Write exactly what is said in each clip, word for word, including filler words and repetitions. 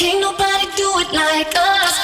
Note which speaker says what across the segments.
Speaker 1: Can't nobody do it like us.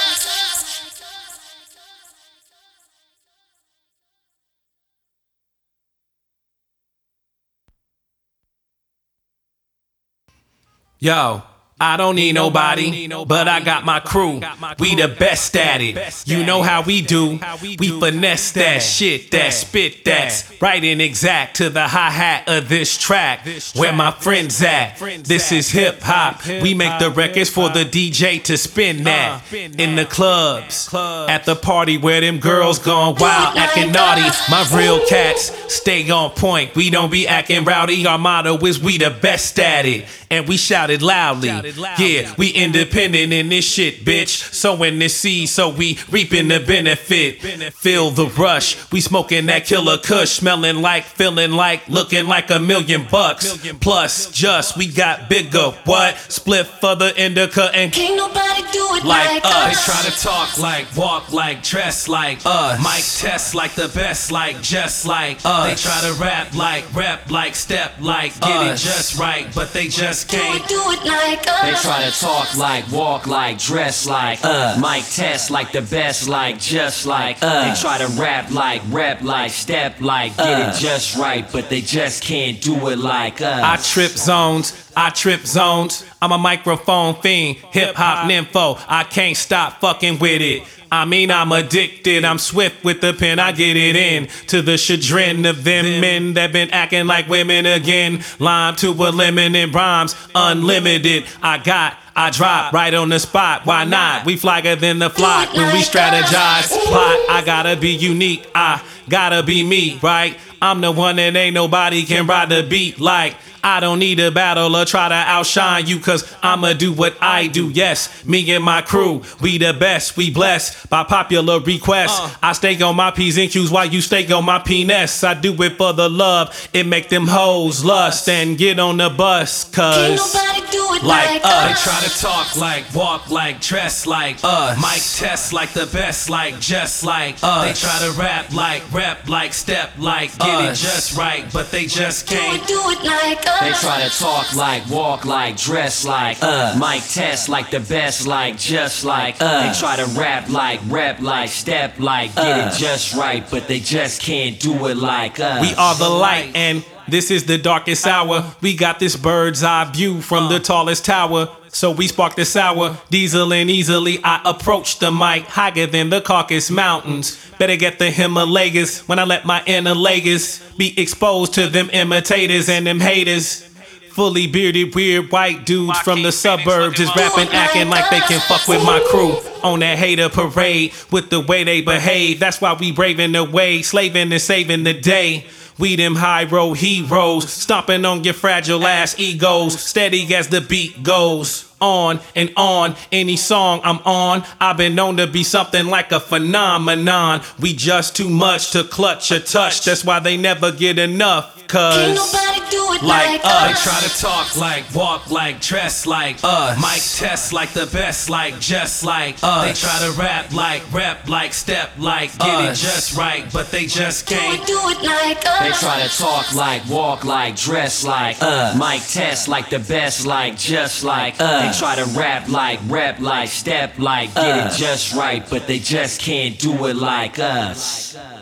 Speaker 2: Yo, I don't need nobody, but I got my crew. We the best at it. You know how we do. We finesse that shit, that spit that's right and exact to the hi-hat of this track. Where my friends at? This is hip hop. We make the records for the D J to spin that. In the clubs, at the party where them girls gone wild, acting naughty. My real cats stay on point. We don't be acting rowdy. Our motto is we the best at it. And we shouted loudly. Yeah, we independent in this shit, bitch. Sowing this seed, so we reaping the benefit. Feel the rush. We smoking that killer kush, smelling like, feeling like, looking like a million bucks. Plus, just we got bigger. What? Split for the indica and
Speaker 1: can't nobody do it
Speaker 2: like,
Speaker 1: like
Speaker 2: us.
Speaker 1: us.
Speaker 2: They try to talk like, walk like, dress like us. Mic test like the best, like just like us. They try to rap like, rap like, step like, get it just right, but they just can't
Speaker 1: do it like us.
Speaker 3: They try to talk like, walk like, dress like us. Mic test like the best, like just like us. They try to rap like, rap like, step like, get it just right, but they just can't do it like us.
Speaker 2: I trip zones, I trip zones. I'm a microphone fiend, hip hop nympho. I can't stop fucking with it. I mean, I'm addicted, I'm swift with the pen, I get it in. To the chagrin of them men that been acting like women again. Lime to a lemon and rhymes, unlimited. I got, I drop right on the spot, why not? We flagger than the flock when we strategize. Plot, I gotta be unique, I gotta be me, right? I'm the one that ain't nobody can ride the beat like. I don't need a battle or try to outshine you, cause I'ma do what I do. Yes, me and my crew, we the best, we blessed by popular request. uh. I stay on my P's and Q's while you stay on my penis. I do it for the love, it make them hoes lust and get on the bus, cause
Speaker 1: can't nobody do it
Speaker 2: like,
Speaker 1: like
Speaker 2: us.
Speaker 1: us.
Speaker 2: They try to talk like, walk like, dress like us. Mic test like the best, like just like us. They try to rap like, rap like, step like, get it just right, but they just can't
Speaker 1: do it like us.
Speaker 3: They try to talk like, walk like, dress like us. Mic test like the best, like just like us. They try to rap like, rap like, step like, get it just right, but they just can't do it like us.
Speaker 2: We are the light and this is the darkest hour. We got this bird's eye view from the tallest tower. So we spark the sour, diesel and easily I approach the mic higher than the Caucasus Mountains. Better get the Himalayas when I let my inner layers be exposed to them imitators and them haters. Fully bearded, weird white dudes from the suburbs just rapping, acting like they can fuck with my crew on that hater parade with the way they behave. That's why we braving the way, slaving and saving the day. We them high road heroes, stomping on your fragile ass egos, steady as the beat goes. On and on, any song I'm on, I've been known to be something like a phenomenon. We just too much to clutch or touch, that's why they never get enough. Cause
Speaker 1: can't nobody do it
Speaker 2: like,
Speaker 1: like
Speaker 2: us.
Speaker 1: us.
Speaker 2: They try to talk like, walk like, dress like us. Mic test like the best, like just like us. They try to rap like, rap like, step like, get it just right, but they just can't
Speaker 1: do it like us.
Speaker 3: They try to talk like, walk like, dress like us. Mic test like the best, like just like us. They try to rap like, rap like, step like, get it just right, but they just can't do it like us.